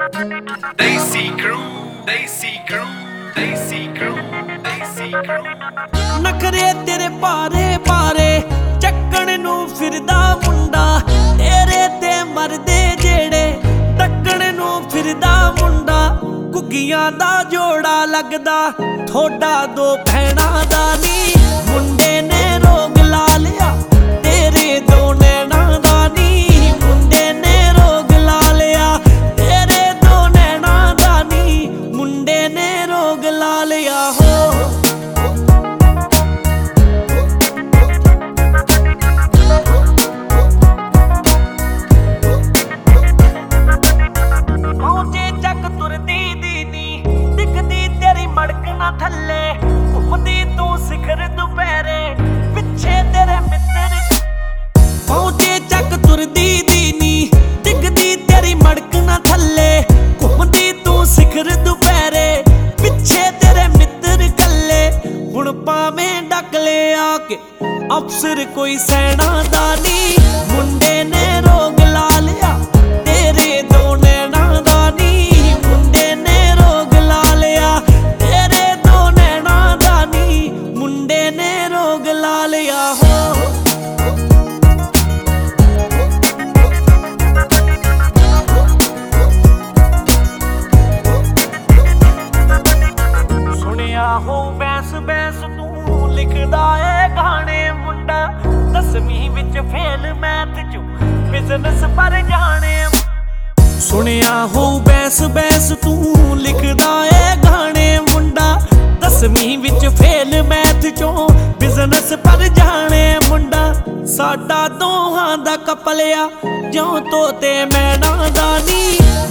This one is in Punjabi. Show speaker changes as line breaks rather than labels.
Desi crew, Desi crew, Desi crew, Desi crew।
ਨਖਰੇ ਤੇਰੇ ਭਾਰੇ ਭਾਰੇ ਚੱਕਣ ਨੂੰ ਫਿਰਦਾ ਮੁੰਡਾ, ਤੇਰੇ ਤੇ ਮਰਦੇ ਜਿਹੜੇ ਟੱਕਣ ਨੂੰ ਫਿਰਦਾ ਮੁੰਡਾ। ਘੁੱਗੀਆਂ ਦਾ ਜੋੜਾ ਲੱਗਦਾ ਥੋੜਾ ਦੋ ਭੈਣਾਂ ਦਾ ਨੀ, ਮੁੰਡੇ ਨੇ ਰੋਗ ਲਾ ਲਿਆ ਤੇਰੇ ਦੋ ਨੈਣਾਂ ਦਾ ਨੀ, ਮੁੰਡੇ ਨੇ ਰੋਗ ਲਾ ਲਿਆ ਤੇਰੇ ਦੋ ਨੈਣਾਂ ਦਾ ਨੀ, ਮੁੰਡੇ ਨੇ ਰੋਗ ਲਾ ਲਿਆ ਹੋ। ਥੱਲੇ ਘੁੰਮਦੀ ਤੂੰ ਸਿਖਰ ਦੁਪਹਿਰੇ, ਪਿੱਛੇ ਤੇਰੇ ਮਿੱਤਰ ਪਹੁੰਚੇ ਚੱਕ ਤੁਰਦੀ ਦੀ ਨੀ, ਡਿੱਗਦੀ ਤੇਰੀ ਮੜਕ ਨਾ ਥੱਲੇ। ਘੁੰਮਦੀ ਤੂੰ ਸਿਖਰ ਦੁਪਹਿਰੇ, ਪਿੱਛੇ ਤੇਰੇ ਮਿੱਤਰ ਕੱਲੇ। ਹੁਣ ਭਾਵੇਂ ਡੱਕ ਲੈ ਆ ਕੇ ਅਫਸਰ ਕੋਈ ਸੈਨਾ ਦਾ ਨੀ, ਮੁੰਡੇ ਨੇ ਰੋਗ ਲਾ ਲਿਆ ਤੇਰੇ ਦੋ ਨੈਣਾਂ ਦਾ ਨੀ, ਮੁੰਡੇ ਨੇ ਰੋਗ ਲਾ ਲਿਆ ਤੇਰੇ ਦੋ ਨੈਣਾਂ ਦਾ ਨੀ, ਮੁੰਡੇ ਨੇ ਰੋਗ ਲਾ ਲਿਆ ਹੋ। ਸੁਣਿਆ ਹੋ ਬੈਸ ਬੈਸ ਤੂੰ ਲਿਖਦਾ ਏ ਗਾਣੇ ਮੁੰਡਾ, 10ਵੀਂ ਵਿੱਚ ਫੇਲ ਮੈਥ ਚੋਂ ਬਿਜ਼ਨਸ ਪਰ ਜਾਣੇ। ਸੁਣਿਆ ਹੋ ਬੈਸ ਬੈਸ ਤੂੰ ਲਿਖਦਾ ਏ ਗਾਣੇ ਮੁੰਡਾ, 10ਵੀਂ ਵਿੱਚ ਫੇਲ ਮੈਥ ਚੋਂ ਬਿਜ਼ਨਸ ਪਰ ਜਾਣੇ ਮੁੰਡਾ। ਸਾਡਾ ਦੋਹਾਂ ਦਾ ਕਪਲਿਆ ਜਿਉਂ ਤੋਤੇ ਮੈਣਾ ਦਾ ਨੀ,